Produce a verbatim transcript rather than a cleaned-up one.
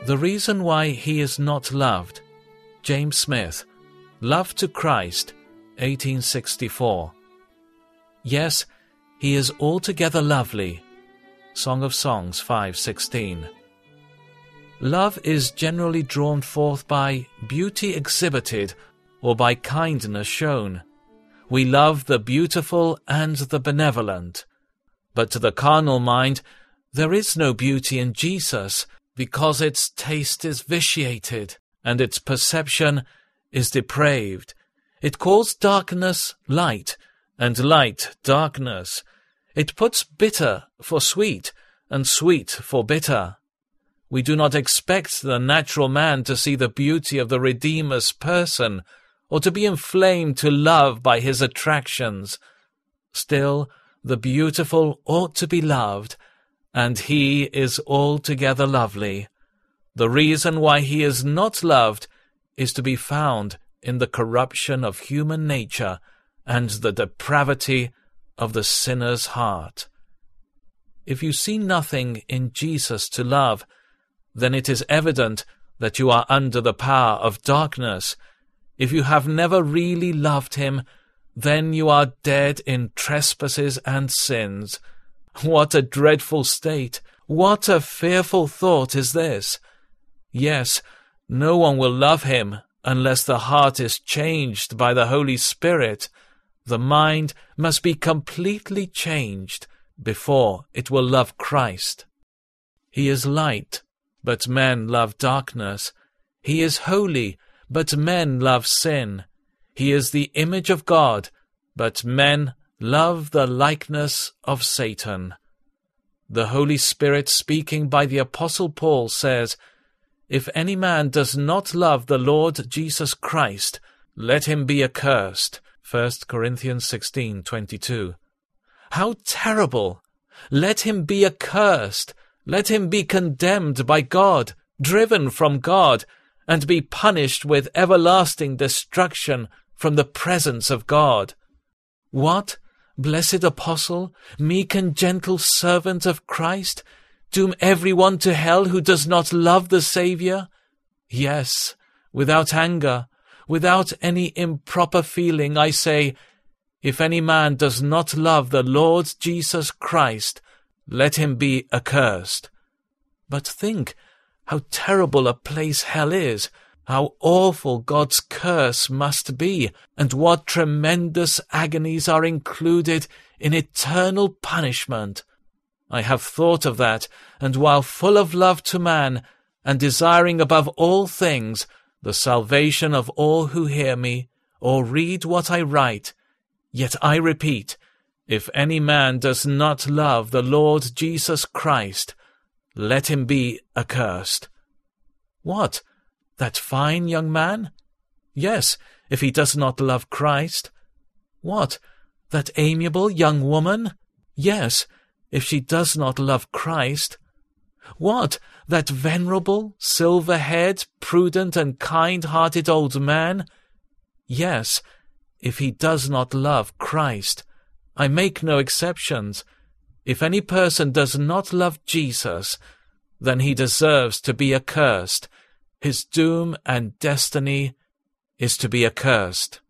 The reason why he is not loved. James Smith, Love to Christ, eighteen sixty-four. Yes, he is altogether lovely. Song of Songs five sixteen. Love is generally drawn forth by beauty exhibited or by kindness shown. We love the beautiful and the benevolent. But to the carnal mind, there is no beauty in Jesus, because its taste is vitiated, and its perception is depraved. It calls darkness light, and light darkness. It puts bitter for sweet, and sweet for bitter. We do not expect the natural man to see the beauty of the Redeemer's person, or to be inflamed to love by his attractions. Still, the beautiful ought to be loved, and he is altogether lovely. The reason why he is not loved is to be found in the corruption of human nature and the depravity of the sinner's heart. If you see nothing in Jesus to love, then it is evident that you are under the power of darkness. If you have never really loved him, then you are dead in trespasses and sins. What a dreadful state! What a fearful thought is this! Yes, no one will love him unless the heart is changed by the Holy Spirit. The mind must be completely changed before it will love Christ. He is light, but men love darkness. He is holy, but men love sin. He is the image of God, but men love the likeness of Satan. The Holy Spirit, speaking by the Apostle Paul, says, "If any man does not love the Lord Jesus Christ, let him be accursed." First Corinthians sixteen twenty-two. How terrible! Let him be accursed. Let him be condemned by God, driven from God, and be punished with everlasting destruction from the presence of God. What, blessed apostle, meek and gentle servant of Christ, doom everyone to hell who does not love the Saviour? Yes, without anger, without any improper feeling, I say, if any man does not love the Lord Jesus Christ, let him be accursed. But think how terrible a place hell is, how awful God's curse must be, and what tremendous agonies are included in eternal punishment. I have thought of that, and while full of love to man, and desiring above all things the salvation of all who hear me, or read what I write, yet I repeat, if any man does not love the Lord Jesus Christ, let him be accursed. What? That fine young man? Yes, if he does not love Christ. What? That amiable young woman? Yes, if she does not love Christ. What? That venerable, silver-haired, prudent, and kind-hearted old man? Yes, if he does not love Christ. I make no exceptions. If any person does not love Jesus, then he deserves to be accursed. His doom and destiny is to be accursed.